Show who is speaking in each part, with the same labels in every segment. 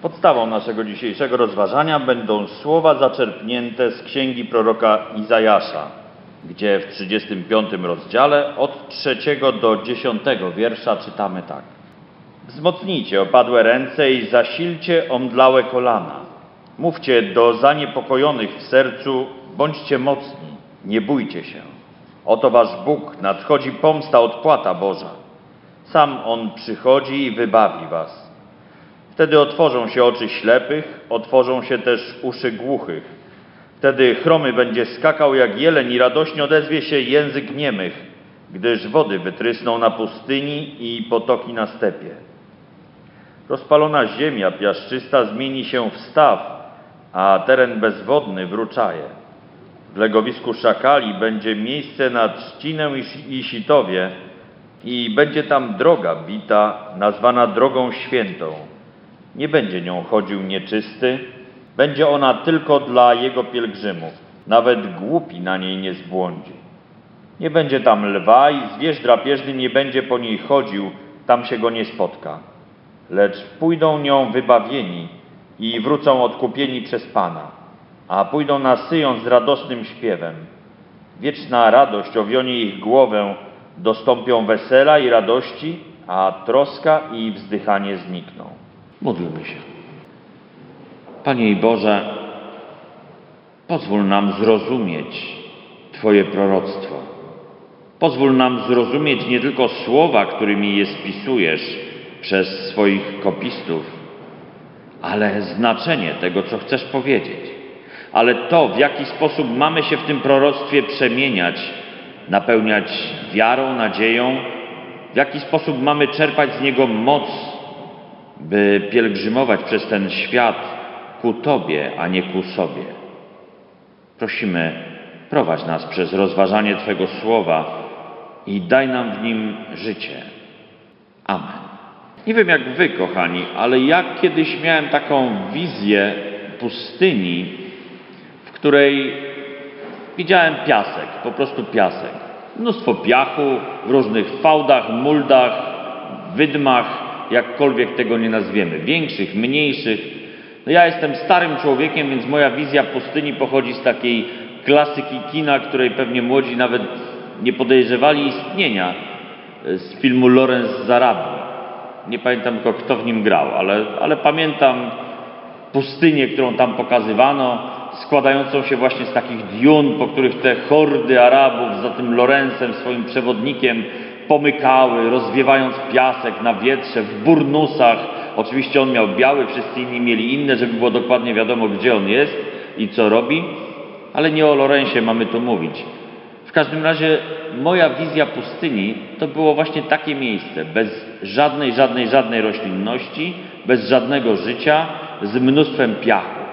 Speaker 1: Podstawą naszego dzisiejszego rozważania będą słowa zaczerpnięte z księgi proroka Izajasza, gdzie w 35 rozdziale od 3 do 10 wiersza czytamy tak. Wzmocnijcie opadłe ręce i zasilcie omdlałe kolana. Mówcie do zaniepokojonych w sercu, bądźcie mocni, nie bójcie się. Oto wasz Bóg, nadchodzi pomsta, odpłata Boża. Sam On przychodzi i wybawi was. Wtedy otworzą się oczy ślepych, otworzą się też uszy głuchych. Wtedy chromy będzie skakał jak jeleń i radośnie odezwie się język niemych, gdyż wody wytrysną na pustyni i potoki na stepie. Rozpalona ziemia piaszczysta zmieni się w staw, a teren bezwodny w ruczaje. W legowisku szakali będzie miejsce na trzcinę i sitowie i będzie tam droga bita, nazwana drogą świętą. Nie będzie nią chodził nieczysty, będzie ona tylko dla jego pielgrzymów. Nawet głupi na niej nie zbłądzi. Nie będzie tam lwa i zwierz drapieżny nie będzie po niej chodził, tam się go nie spotka. Lecz pójdą nią wybawieni i wrócą odkupieni przez Pana, a pójdą na Syjon z radosnym śpiewem. Wieczna radość owionie ich głowę, dostąpią wesela i radości, a troska i wzdychanie znikną. Módlmy się. Panie i Boże, pozwól nam zrozumieć Twoje proroctwo. Pozwól nam zrozumieć nie tylko słowa, którymi je spisujesz przez swoich kopistów, ale znaczenie tego, co chcesz powiedzieć. Ale to, w jaki sposób mamy się w tym proroctwie przemieniać, napełniać wiarą, nadzieją, w jaki sposób mamy czerpać z niego moc, by pielgrzymować przez ten świat ku Tobie, a nie ku sobie. Prosimy, prowadź nas przez rozważanie Twego słowa i daj nam w nim życie. Amen. Nie wiem jak Wy, kochani, ale ja kiedyś miałem taką wizję pustyni, w której widziałem piasek, po prostu piasek. Mnóstwo piachu w różnych fałdach, muldach, wydmach, jakkolwiek tego nie nazwiemy, większych, mniejszych. No ja jestem starym człowiekiem, więc moja wizja pustyni pochodzi z takiej klasyki kina, której pewnie młodzi nawet nie podejrzewali istnienia, z filmu Lawrence z Arabii. Nie pamiętam tylko kto w nim grał, ale pamiętam pustynię, którą tam pokazywano, składającą się właśnie z takich diun, po których te hordy Arabów za tym Lawrence'em, swoim przewodnikiem, pomykały, rozwiewając piasek na wietrze, w burnusach. Oczywiście on miał biały, wszyscy inni mieli inne, żeby było dokładnie wiadomo, gdzie on jest i co robi, ale nie o Lawrence'ie mamy tu mówić. W każdym razie moja wizja pustyni to było właśnie takie miejsce, bez żadnej roślinności, bez żadnego życia, z mnóstwem piachu.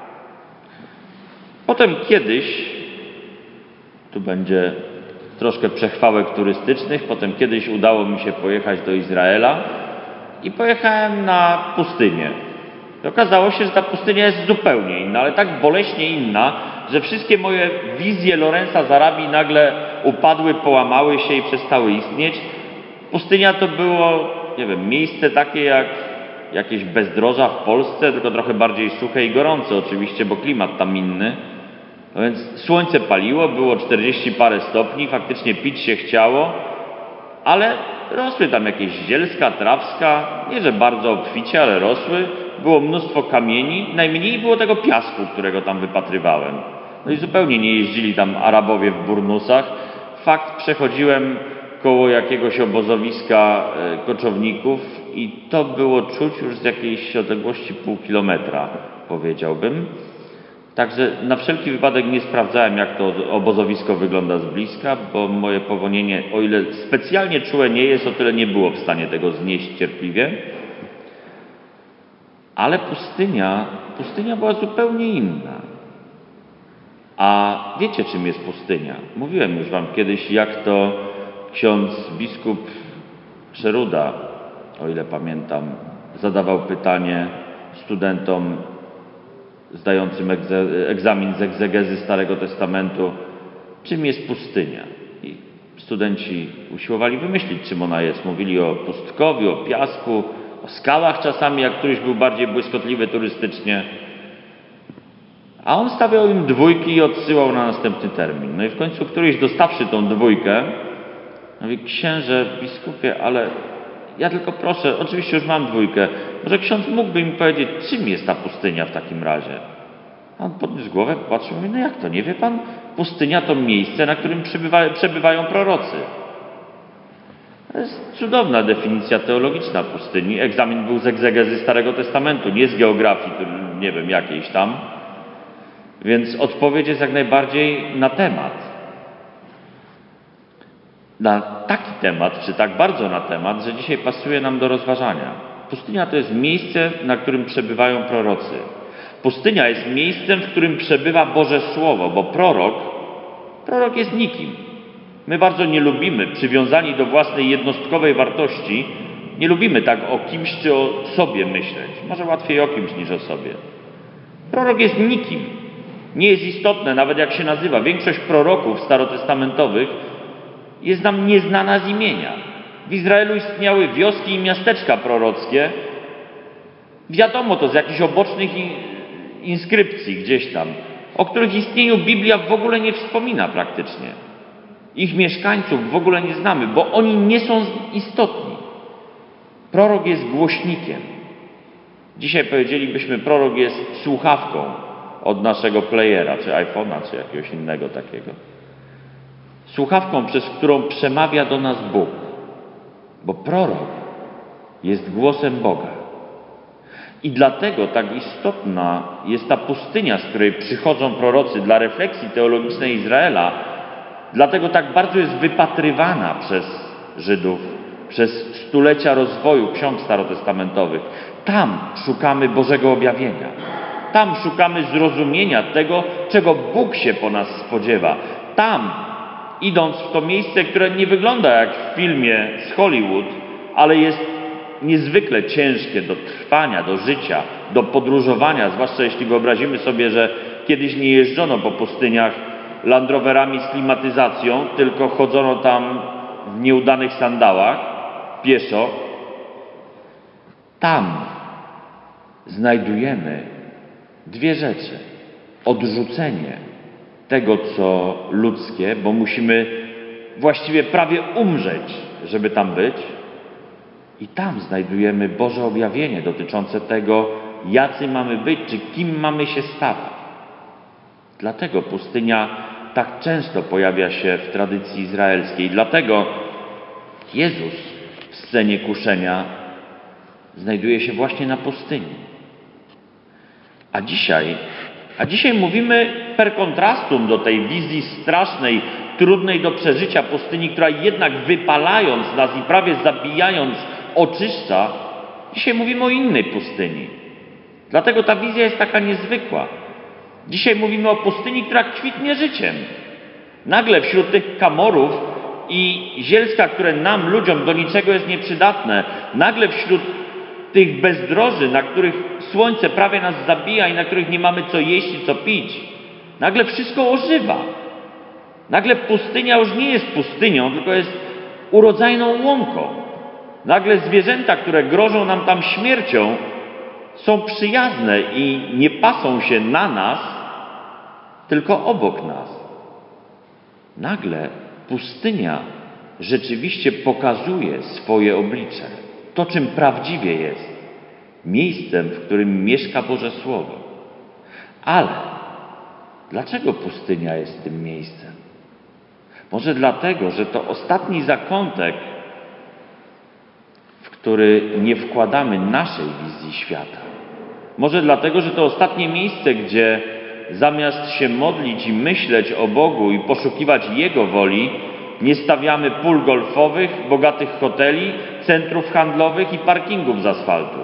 Speaker 1: Potem kiedyś, tu będzie troszkę przechwałek turystycznych, potem kiedyś udało mi się pojechać do Izraela i pojechałem na pustynię. I okazało się, że ta pustynia jest zupełnie inna, ale tak boleśnie inna, że wszystkie moje wizje Lawrence'a z Arabii nagle upadły, połamały się i przestały istnieć. Pustynia to było, nie wiem, miejsce takie jak jakieś bezdroża w Polsce, tylko trochę bardziej suche i gorące oczywiście, bo klimat tam inny. No więc słońce paliło, było 40 parę stopni, faktycznie pić się chciało, ale rosły tam jakieś zielska, trawska, nie że bardzo obficie, ale rosły. Było mnóstwo kamieni, najmniej było tego piasku, którego tam wypatrywałem. No i zupełnie nie jeździli tam Arabowie w burnusach. Fakt, przechodziłem koło jakiegoś obozowiska koczowników i to było czuć już z jakiejś odległości pół kilometra, powiedziałbym. Także na wszelki wypadek nie sprawdzałem, jak to obozowisko wygląda z bliska, bo moje powonienie, o ile specjalnie czułe nie jest, o tyle nie było w stanie tego znieść cierpliwie. Ale pustynia była zupełnie inna. A wiecie, czym jest pustynia? Mówiłem już wam kiedyś, jak to ksiądz biskup Szeruda, o ile pamiętam, zadawał pytanie studentom zdającym egzamin z egzegezy Starego Testamentu, czym jest pustynia. I studenci usiłowali wymyślić, czym ona jest. Mówili o pustkowiu, o piasku, o skałach czasami, jak któryś był bardziej błyskotliwy turystycznie. A on stawiał im dwójki i odsyłał na następny termin. No i w końcu któryś, dostawszy tą dwójkę, mówi: księże, biskupie, ale ja tylko proszę, oczywiście już mam dwójkę, może ksiądz mógłby mi powiedzieć, czym jest ta pustynia w takim razie? A on podniósł głowę, patrzył i mówi: no jak to, nie wie pan? Pustynia to miejsce, na którym przebywają prorocy. To jest cudowna definicja teologiczna pustyni. Egzamin był z egzegezy Starego Testamentu, nie z geografii, nie wiem, jakiejś tam. Więc odpowiedź jest jak najbardziej na temat. Na taki temat, czy tak bardzo na temat, że dzisiaj pasuje nam do rozważania. Pustynia to jest miejsce, na którym przebywają prorocy. Pustynia jest miejscem, w którym przebywa Boże Słowo, bo prorok jest nikim. My bardzo nie lubimy, przywiązani do własnej jednostkowej wartości, nie lubimy tak o kimś czy o sobie myśleć. Może łatwiej o kimś niż o sobie. Prorok jest nikim. Nie jest istotne, nawet jak się nazywa. Większość proroków starotestamentowych jest nam nieznana z imienia. W Izraelu istniały wioski i miasteczka prorockie. Wiadomo to z jakichś obocznych inskrypcji gdzieś tam, o których istnieniu Biblia w ogóle nie wspomina praktycznie. Ich mieszkańców w ogóle nie znamy, bo oni nie są istotni. Prorok jest głośnikiem. Dzisiaj powiedzielibyśmy, prorok jest słuchawką od naszego playera, czy iPhone'a, czy jakiegoś innego takiego. Słuchawką, przez którą przemawia do nas Bóg. Bo prorok jest głosem Boga. I dlatego tak istotna jest ta pustynia, z której przychodzą prorocy dla refleksji teologicznej Izraela. Dlatego tak bardzo jest wypatrywana przez Żydów przez stulecia rozwoju ksiąg starotestamentowych. Tam szukamy Bożego objawienia. Tam szukamy zrozumienia tego, czego Bóg się po nas spodziewa. Tam, idąc w to miejsce, które nie wygląda jak w filmie z Hollywood, ale jest niezwykle ciężkie do trwania, do życia, do podróżowania, zwłaszcza jeśli wyobrazimy sobie, że kiedyś nie jeżdżono po pustyniach Land Roverami z klimatyzacją, tylko chodzono tam w nieudanych sandałach, pieszo. Tam znajdujemy dwie rzeczy. Odrzucenie tego, co ludzkie, bo musimy właściwie prawie umrzeć, żeby tam być. I tam znajdujemy Boże objawienie dotyczące tego, jacy mamy być, czy kim mamy się stawać. Dlatego pustynia tak często pojawia się w tradycji izraelskiej. Dlatego Jezus w scenie kuszenia znajduje się właśnie na pustyni. A dzisiaj mówimy per contrastum do tej wizji strasznej, trudnej do przeżycia pustyni, która jednak wypalając nas i prawie zabijając oczyszcza. Dzisiaj mówimy o innej pustyni. Dlatego ta wizja jest taka niezwykła. Dzisiaj mówimy o pustyni, która kwitnie życiem. Nagle wśród tych kamorów i zielska, które nam, ludziom, do niczego jest nieprzydatne, nagle wśród tych bezdroży, na których słońce prawie nas zabija i na których nie mamy co jeść i co pić, nagle wszystko ożywa. Nagle pustynia już nie jest pustynią, tylko jest urodzajną łąką. Nagle zwierzęta, które grożą nam tam śmiercią, są przyjazne i nie pasą się na nas, tylko obok nas. Nagle pustynia rzeczywiście pokazuje swoje oblicze, to czym prawdziwie jest, miejscem, w którym mieszka Boże Słowo. Ale dlaczego pustynia jest tym miejscem? Może dlatego, że to ostatni zakątek, w który nie wkładamy naszej wizji świata. Może dlatego, że to ostatnie miejsce, gdzie zamiast się modlić i myśleć o Bogu i poszukiwać Jego woli, nie stawiamy pól golfowych, bogatych hoteli, centrów handlowych i parkingów z asfaltu.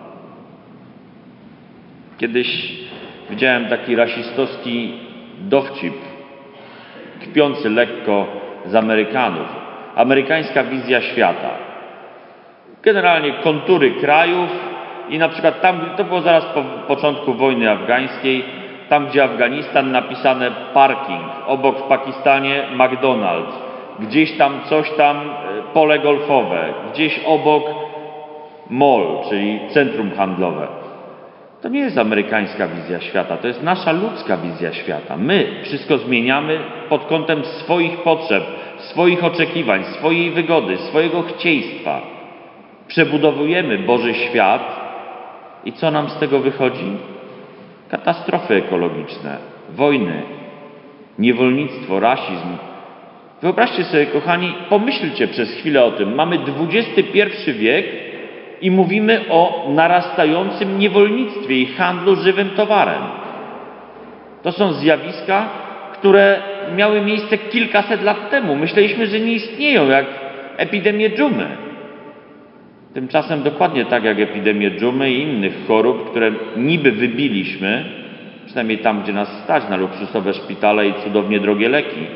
Speaker 1: Kiedyś widziałem taki rasistowski dowcip, kpiący lekko z Amerykanów. Amerykańska wizja świata. Generalnie kontury krajów i na przykład tam, to było zaraz po początku wojny afgańskiej, tam gdzie Afganistan, napisane parking, obok w Pakistanie McDonald's, gdzieś tam coś tam pole golfowe, gdzieś obok mall, czyli centrum handlowe. To nie jest amerykańska wizja świata, to jest nasza ludzka wizja świata. My wszystko zmieniamy pod kątem swoich potrzeb, swoich oczekiwań, swojej wygody, swojego chcieństwa. Przebudowujemy Boży świat i co nam z tego wychodzi? Katastrofy ekologiczne, wojny, niewolnictwo, rasizm. Wyobraźcie sobie, kochani, pomyślcie przez chwilę o tym. Mamy XXI wiek i mówimy o narastającym niewolnictwie i handlu żywym towarem. To są zjawiska, które miały miejsce kilkaset lat temu. Myśleliśmy, że nie istnieją, jak epidemie dżumy. Tymczasem dokładnie tak jak epidemie dżumy i innych chorób, które niby wybiliśmy, przynajmniej tam, gdzie nas stać na luksusowe szpitale i cudownie drogie leki.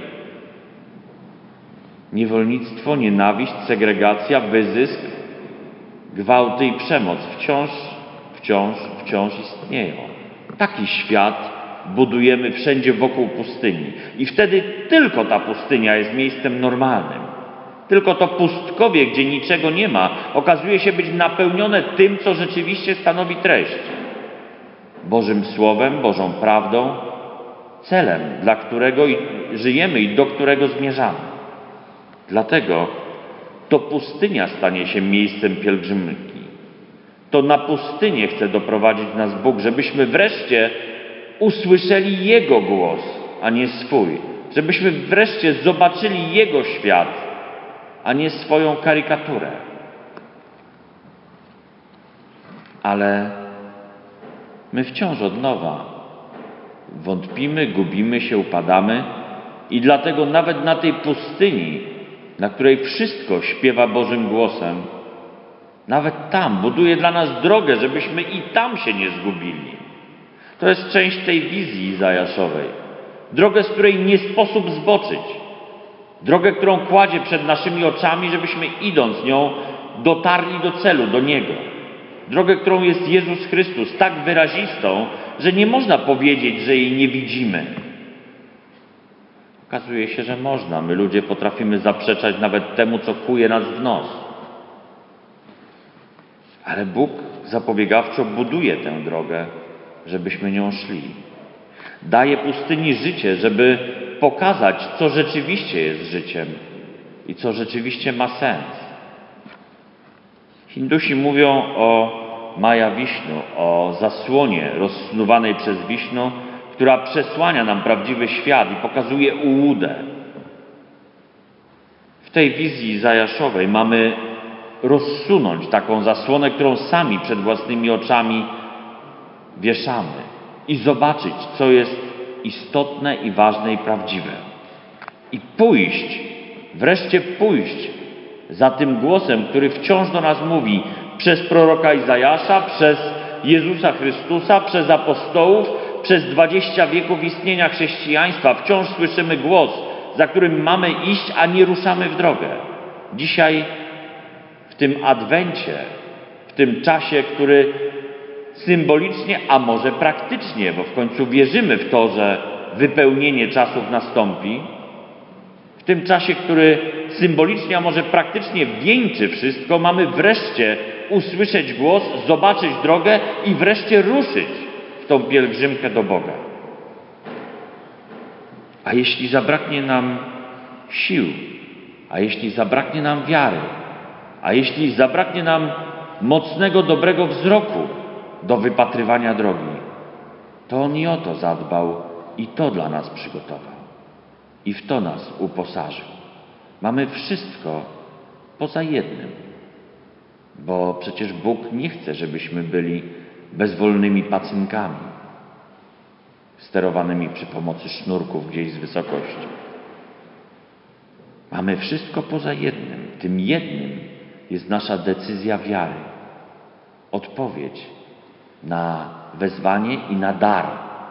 Speaker 1: Niewolnictwo, nienawiść, segregacja, wyzysk, gwałty i przemoc wciąż istnieją. Taki świat budujemy wszędzie wokół pustyni. I wtedy tylko ta pustynia jest miejscem normalnym. Tylko to pustkowie, gdzie niczego nie ma, okazuje się być napełnione tym, co rzeczywiście stanowi treść. Bożym Słowem, Bożą prawdą, celem, dla którego żyjemy i do którego zmierzamy. Dlatego to pustynia stanie się miejscem pielgrzymki. To na pustynię chce doprowadzić nas Bóg, żebyśmy wreszcie usłyszeli Jego głos, a nie swój. Żebyśmy wreszcie zobaczyli Jego świat, a nie swoją karykaturę. Ale my wciąż od nowa wątpimy, gubimy się, upadamy i dlatego nawet na tej pustyni, na której wszystko śpiewa Bożym głosem, nawet tam buduje dla nas drogę, żebyśmy i tam się nie zgubili. To jest część tej wizji izajaszowej. Drogę, z której nie sposób zboczyć. Drogę, którą kładzie przed naszymi oczami, żebyśmy idąc nią dotarli do celu, do Niego. Drogę, którą jest Jezus Chrystus, tak wyrazistą, że nie można powiedzieć, że jej nie widzimy. Okazuje się, że można. My ludzie potrafimy zaprzeczać nawet temu, co kuje nas w nos. Ale Bóg zapobiegawczo buduje tę drogę, żebyśmy nią szli. Daje pustyni życie, żeby pokazać, co rzeczywiście jest życiem i co rzeczywiście ma sens. Hindusi mówią o Maja Wisznu, o zasłonie rozsnuwanej przez Wisznu, która przesłania nam prawdziwy świat i pokazuje ułudę. W tej wizji izajaszowej mamy rozsunąć taką zasłonę, którą sami przed własnymi oczami wieszamy i zobaczyć, co jest istotne i ważne i prawdziwe. I wreszcie pójść za tym głosem, który wciąż do nas mówi przez proroka Izajasza, przez Jezusa Chrystusa, przez apostołów, przez 20 wieków istnienia chrześcijaństwa. Wciąż słyszymy głos, za którym mamy iść, a nie ruszamy w drogę. Dzisiaj w tym adwencie, w tym czasie, który symbolicznie, a może praktycznie, bo w końcu wierzymy w to, że wypełnienie czasów nastąpi, w tym czasie, który symbolicznie, a może praktycznie wieńczy wszystko, mamy wreszcie usłyszeć głos, zobaczyć drogę i wreszcie ruszyć w tą pielgrzymkę do Boga. A jeśli zabraknie nam sił, a jeśli zabraknie nam wiary, a jeśli zabraknie nam mocnego, dobrego wzroku do wypatrywania drogi, to On i o to zadbał i to dla nas przygotował. I w to nas uposażył. Mamy wszystko poza jednym. Bo przecież Bóg nie chce, żebyśmy byli bezwolnymi pacynkami, sterowanymi przy pomocy sznurków gdzieś z wysokości. Mamy wszystko poza jednym. Tym jednym jest nasza decyzja wiary. Odpowiedź na wezwanie i na dar.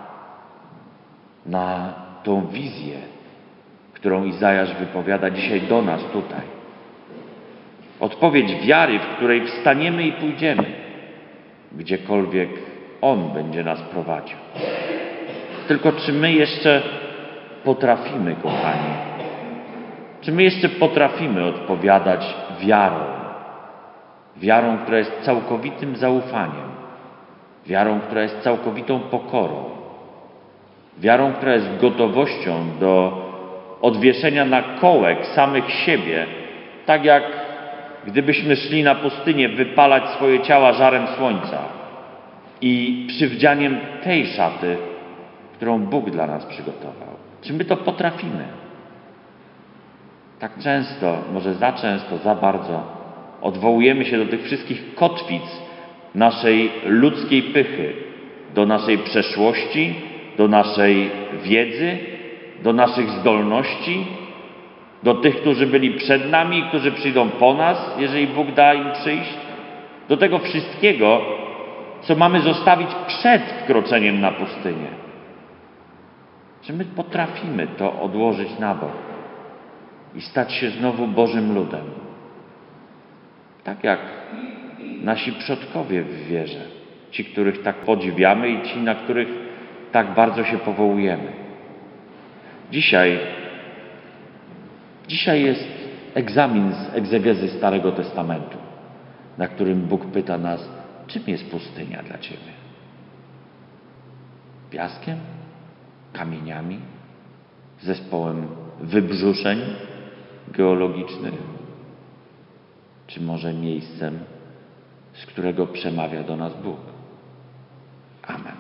Speaker 1: Na tą wizję, którą Izajasz wypowiada dzisiaj do nas tutaj. Odpowiedź wiary, w której wstaniemy i pójdziemy, gdziekolwiek On będzie nas prowadził. Tylko czy my jeszcze potrafimy, kochani, czy my jeszcze potrafimy odpowiadać wiarą? wiarą, która jest całkowitym zaufaniem, wiarą, która jest całkowitą pokorą, wiarą, która jest gotowością do odwieszenia na kołek samych siebie, tak jak gdybyśmy szli na pustynię wypalać swoje ciała żarem słońca i przywdzianiem tej szaty, którą Bóg dla nas przygotował. Czy my to potrafimy? Tak często, może za często, za bardzo odwołujemy się do tych wszystkich kotwic naszej ludzkiej pychy, do naszej przeszłości, do naszej wiedzy, do naszych zdolności, do tych, którzy byli przed nami i którzy przyjdą po nas, jeżeli Bóg da im przyjść, do tego wszystkiego, co mamy zostawić przed wkroczeniem na pustynię. Czy my potrafimy to odłożyć na bok i stać się znowu Bożym ludem? Tak jak nasi przodkowie w wierze, ci, których tak podziwiamy i ci, na których tak bardzo się powołujemy. Dzisiaj jest egzamin z egzegezy Starego Testamentu, na którym Bóg pyta nas, czym jest pustynia dla Ciebie? Piaskiem? Kamieniami? Zespołem wybrzuszeń geologicznych? Czy może miejscem, z którego przemawia do nas Bóg? Amen.